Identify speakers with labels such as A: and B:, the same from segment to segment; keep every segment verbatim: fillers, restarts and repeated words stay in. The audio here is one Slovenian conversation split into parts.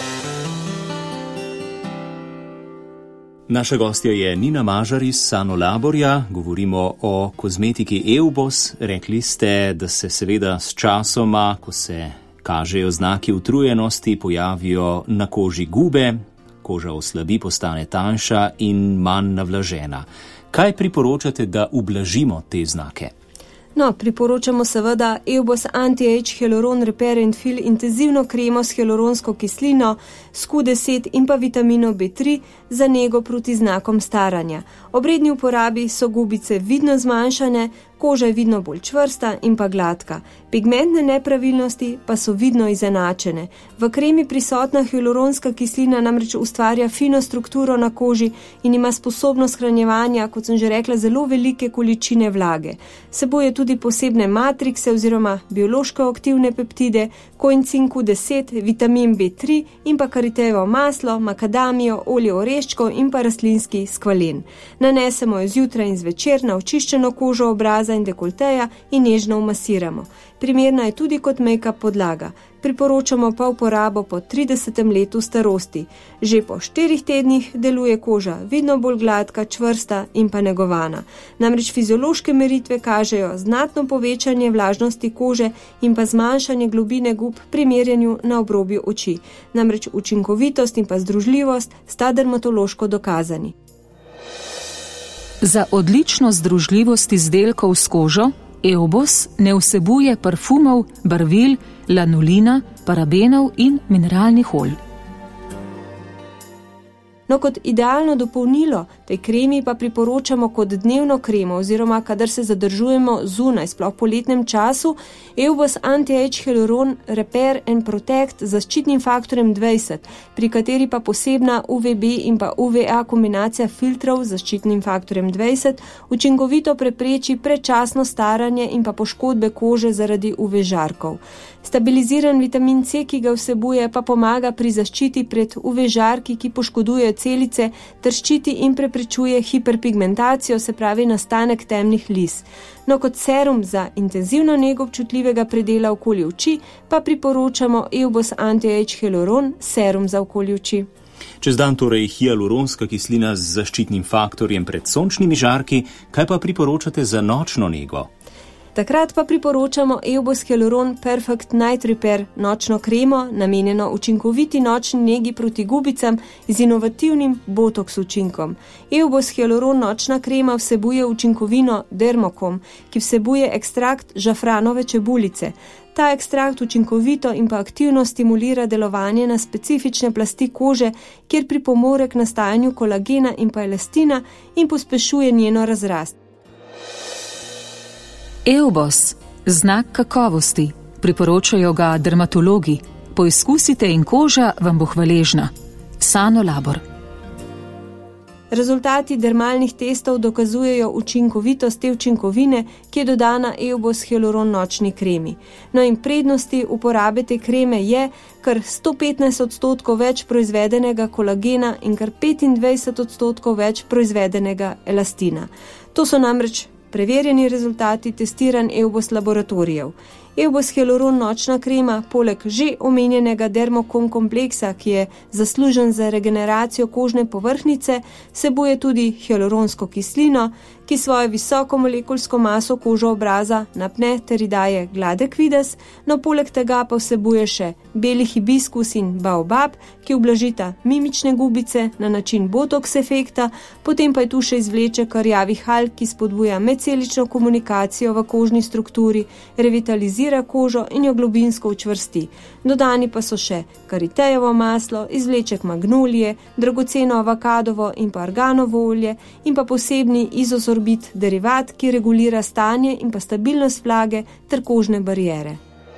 A: Naša gostja je Nina Mažar iz Sano Laborja. Govorimo o kozmetiki Eubos. Rekli ste, da se seveda s časoma, ko se kažejo znaki utrujenosti, pojavijo na koži gube, koža oslabi, postane tanjša in manj navlažena. Kaj priporočate, da ublažimo te znake?
B: No, priporočamo seveda Eubos Anti-Age Hyaluron Repair and Fill intenzivno kremo s hyaluronsko kislino, s Q deset in pa vitamino B tri za nego proti znakom staranja. Ob redni uporabi so gubice vidno zmanjšane, koža je vidno bolj čvrsta in pa gladka. Pigmentne nepravilnosti pa so vidno izenačene. V kremi prisotna hyaluronska kislina namreč ustvarja fino strukturo na koži in ima sposobnost hranjevanja, kot sem že rekla, zelo velike količine vlage. Seboj tudi posebne matrikse oziroma biološko aktivne peptide, koencin Q deset, vitamin B tri in pa karitejevo maslo, makadamijo, olje oreščkov in pa rastlinski skvalen. Nanesemo jo zjutraj in zvečer na očiščeno kožo obraza in dekolteja in nežno umasiramo. Primerna je tudi kot make-up podlaga. Priporočamo pa uporabo po tridesetem letu starosti. Že po štirih tednih deluje koža vidno bolj gladka, čvrsta in pa negovana. Namreč fiziološke meritve kažejo znatno povečanje vlažnosti kože in pa zmanjšanje globine gub pri merjenju na obrobju oči. Namreč učinkovitost in pa združljivost sta dermatološko dokazani.
C: Za odlično združljivost izdelkov s kožo Eubos ne vsebuje parfumov, barvil, lanolina, parabenov in mineralnih olj.
B: No, kot idealno dopolnilo tej kremi pa priporočamo kot dnevno kremo oziroma kadar se zadržujemo zunaj, sploh po letnem času, Eubos Anti-Age Hyaluron Repair and Protect z zaščitnim faktorjem dvajset, pri kateri pa posebna U V B in pa U V A kombinacija filtrov z zaščitnim faktorjem dvajset učinkovito prepreči predčasno staranje in pa poškodbe kože zaradi U V žarkov. Stabiliziran vitamin C, ki ga vsebuje, pa pomaga pri zaščiti pred U V žarki, ki poškodujejo celice, ter ščiti in preprečuje hiperpigmentacijo, se pravi nastanek temnih lis. No, kot serum za intenzivno nego občutljivega predela okoli oči pa priporočamo Eubos Anti-Age Hyaluron serum za okoli oči.
A: Čez dan torej hialuronska kislina z zaščitnim faktorjem pred sončnimi žarki, kaj pa priporočate za nočno nego?
B: Takrat pa priporočamo Eubos Hyaluron Perfect Night Repair nočno kremo, namenjeno učinkoviti nočni negi proti gubicam z inovativnim botoks učinkom. Eubos Hyaluron nočna krema vsebuje učinkovino Dermocom, ki vsebuje ekstrakt žafranove čebulice. Ta ekstrakt učinkovito in pa aktivno stimulira delovanje na specifične plasti kože, kjer pripomore k nastajanju kolagena in pa elastina in pospešuje njeno razrast.
C: Eubos, znak kakovosti. Priporočajo ga dermatologi. Poizkusite in koža vam bo hvaležna. Sano Labor.
B: Rezultati dermalnih testov dokazujejo učinkovitost te učinkovine, ki je dodana Eubos Hyaluron nočni kremi. No in prednosti uporabe te kreme je kar sto petnajst odstotkov več proizvedenega kolagena in kar petindvajset odstotkov več proizvedenega elastina. To so namreč preverjeni rezultati testiranj Eubos laboratorijev. Eubos Hyaluron nočna krema poleg že omenjenega Dermocom kompleksa, ki je zaslužen za regeneracijo kožne povrhnjice, vsebuje tudi hyaluronsko kislino, ki svojo visoko molekulsko maso kožo obraza napne ter ji daje gladek videz, no poleg tega pa vsebuje še beli hibiskus in baobab, ki ublažita mimične gubice na način botoks efekta, potem pa je tu še izvleček rjavih alg, ki spodbuja medcelično komunikacijo v kožni strukturi, revitalizira kožo in jo globinsko učvrsti. Dodani pa so še karitejevo maslo, izvleček magnolije, dragoceno avokadovo in pa arganovo olje in pa posebni izosorbit derivat, ki regulira stanje in pa stabilnost vlage ter kožne bariere.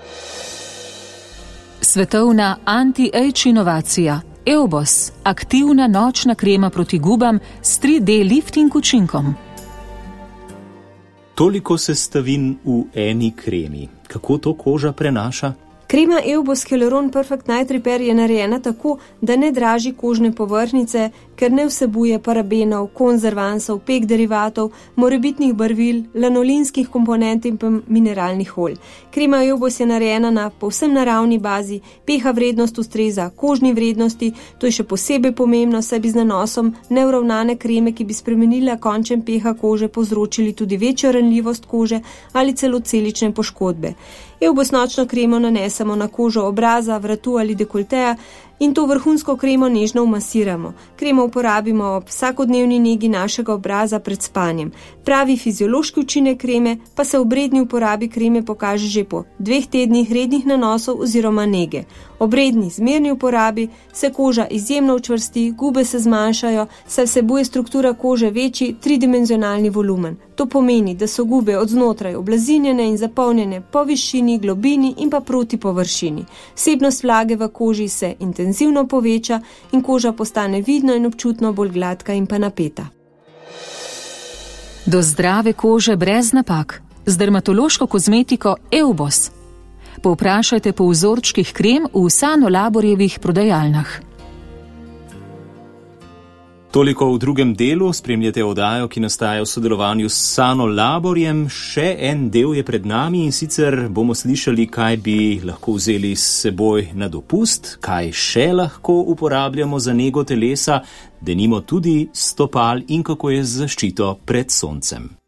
C: Svetovna anti-age inovacija Eubos, aktivna nočna krema proti gubam s tri D lifting učinkom.
A: Toliko sestavin v eni kremi. Kako to koža prenaša?
B: Krema Eubos Hyaluron Perfect Night Repair je narejena tako, da ne draži kožne povrhnjice, ker ne vsebuje parabenov, konzervansov, pek derivatov, morebitnih barvil, lanolinskih komponent in pa mineralnih olj. Krema Eubos je narejena na povsem naravni bazi, pH vrednost ustreza kožni vrednosti, to je še posebej pomembno, saj bi z nanosom neuravnane kreme, ki bi spremenila končen pH kože, povzročili tudi večjo ranljivost kože ali celo celične poškodbe. Eubos nočno kremo nanesemo na kožo obraza, vratu ali dekolteja in to vrhunsko kremo nežno umasiramo. Kremo uporabimo ob vsakodnevni negi našega obraza pred spanjem. Pravi fiziološki učinek kreme pa se ob redni uporabi kreme pokaže že po dveh tednih rednih nanosov oziroma nege. Ob redni zmerni uporabi se koža izjemno učvrsti, gube se zmanjšajo, saj vsebuje struktura kože večji tridimenzionalni volumen. To pomeni, da so gube od znotraj oblazinjene in zapolnjene po višini, globini in pa proti površini. Vsebnost vlage v koži se intenzivno poveča in koža postane vidno in občutno bolj gladka in pa napeta.
C: Do zdrave kože brez napak z dermatološko kozmetiko Eubos. Povprašajte po vzorčkih krem v Sanolaborjevih prodajalnah.
A: Toliko v drugem delu, spremljate oddajo, ki nastaja v sodelovanju s Sanolaborjem. Še en del je pred nami in sicer bomo slišali, kaj bi lahko vzeli s seboj na dopust, kaj še lahko uporabljamo za nego telesa, denimo tudi stopal in kako je z zaščito pred soncem.